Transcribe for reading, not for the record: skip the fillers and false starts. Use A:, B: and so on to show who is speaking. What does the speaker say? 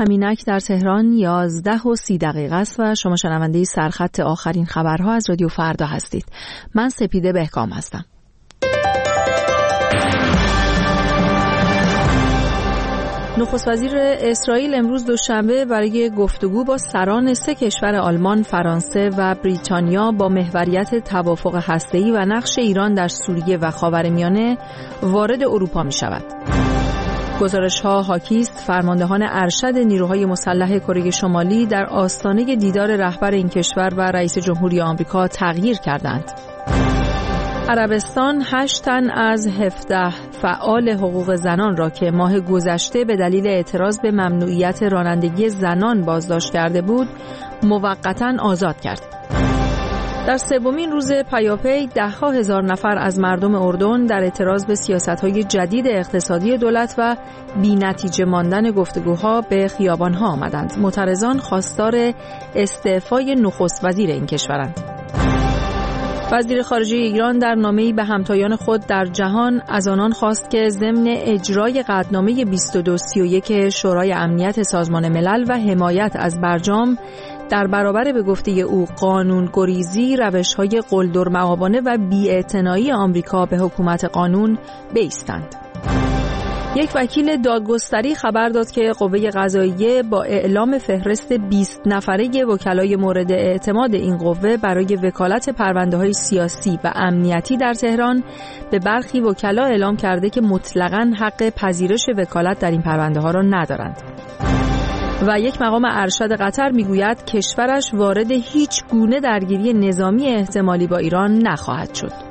A: همینک در تهران 11:30 است و شما شنونده سرخط آخرین خبرها از رادیو فردا هستید. من سپیده بهکام هستم. نخست وزیر اسرائیل امروز دوشنبه برای گفتگو با سران 3 کشور آلمان، فرانسه و بریتانیا با محوریت توافق هسته‌ای و نقش ایران در سوریه و خاورمیانه وارد اروپا می شود. گزارش‌ها حاکی است فرماندهان ارشد نیروهای مسلح کره شمالی در آستانه دیدار رهبر این کشور و رئیس جمهوری آمریکا تغییر کردند. عربستان 8 تن از 17 فعال حقوق زنان را که ماه گذشته به دلیل اعتراض به ممنوعیت رانندگی زنان بازداشت کرده بود، موقتاً آزاد کرد. در سومین روز پیاپی 10,000 نفر از مردم اردن در اعتراض به سیاست‌های جدید اقتصادی دولت و بی‌نتیجه ماندن گفتگوها به خیابان‌ها آمدند. معترضان خواستار استعفای نخست وزیر این کشورند. وزیر خارجه ایران در نامه‌ای به همتایان خود در جهان از آنان خواست که ضمن اجرای قطعنامه 2231 شورای امنیت سازمان ملل و حمایت از برجام در برابر به گفته او قانون‌گریزی، روش‌های قلدرمآبانه و بی‌اعتنایی آمریکا به حکومت قانون بایستند. یک وکیل دادگستری خبر داد که قوه قضاییه با اعلام فهرست 20 نفره وکلای مورد اعتماد این قوه برای وکالت پرونده‌های سیاسی و امنیتی در تهران به برخی وکلا اعلام کرده که مطلقاً حق پذیرش وکالت در این پرونده‌ها را ندارند. و یک مقام ارشد قطر میگوید کشورش وارد هیچ گونه درگیری نظامی احتمالی با ایران نخواهد شد.